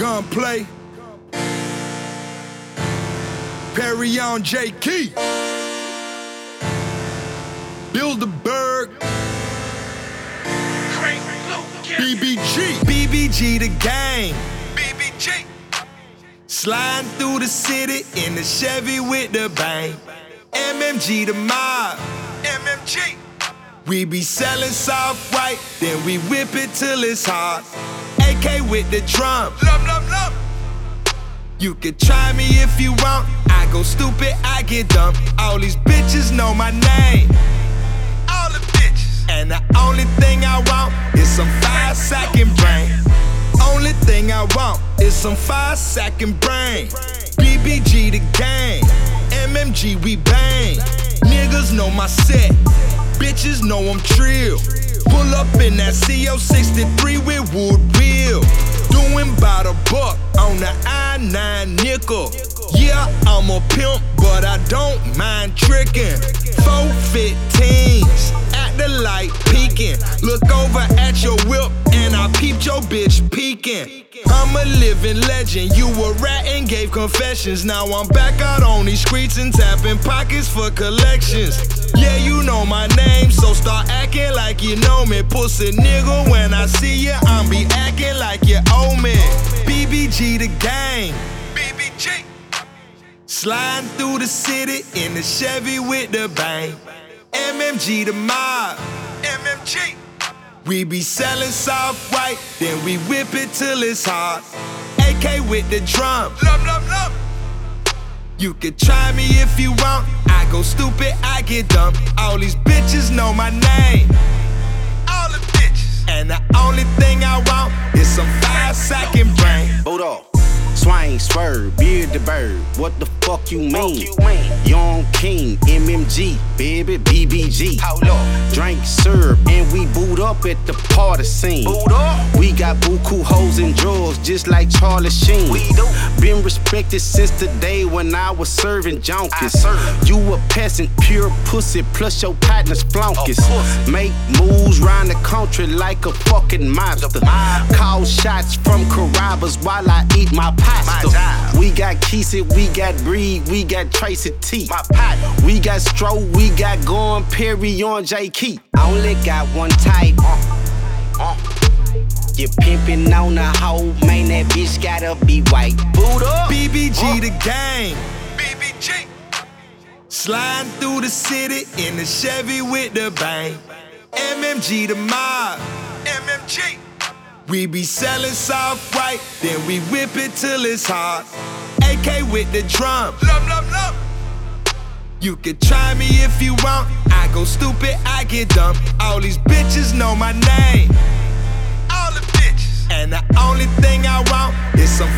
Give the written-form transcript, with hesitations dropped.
Gunplay, Perry on J. Key, Bilderberg, BBG, BBG the gang, BBG. Sliding through the city in the Chevy with the bang. MMG the mob, MMG. We be selling soft white, then we whip it till it's hard. AK with the drum, love, love, love. You can try me if you want. I go stupid, I get dumb. All these bitches know my name. All the bitches. And the only thing I want is some 5-second brain. Only thing I want is some 5-second brain. BBG the gang, MMG we bang. Niggas know my set, bitches know I'm trill. Pull up in that CO63 with wood wheel. Doing by the buck on the I-9 nickel. Yeah, I'm a pimp, but I don't mind tricking. 415s at the light peeking. Look over at your whip and I peeped your bitch peeking. I'm a living legend, you a rat and gave confessions. Now I'm back out on these streets and tapping pockets for collections. Yeah, you know my name, so start acting like you know me. Pussy nigga, when I see you, I'm be acting like you owe me. BBG the gang, BBG. Sliding through the city in the Chevy with the bang. MMG the mob, MMG. We be selling soft white, then we whip it till it's hard. AK with the drum, love, love, love. You can try me if you want. I go stupid, I get dumb. All these bitches know my name. All the bitches. And the only thing I want is some 5-second brain. Hold up. Swing, swerve, beard the bird. What the fuck you mean? Young King, MMG, baby, BBG. Drink, serve, and we boot up at the party scene. We got buku hoes and drugs just like Charlie Sheen. Been respected since the day when I was serving junkies. You a peasant, pure pussy, plus your partner's flunkies. Make moves round the country like a fucking monster. Call shots from Carrabba's while I eat my pasta. We got Kesey, we got Breed, we got Tracy T. We got Stro, we got Gone, Perry on J. Key. I only got one type. You pimpin' on a hoe, man, that bitch gotta be white. Boot up. BBG the gang, BBG. Sliding through the city in the Chevy with the bang. MMG the mob, MMG. We be selling soft white, then we whip it till it's hard. AK with the drum, love, love, love. You can try me if you want. I go stupid, I get dumb. All these bitches know my name. All the bitches. And the only thing I want is some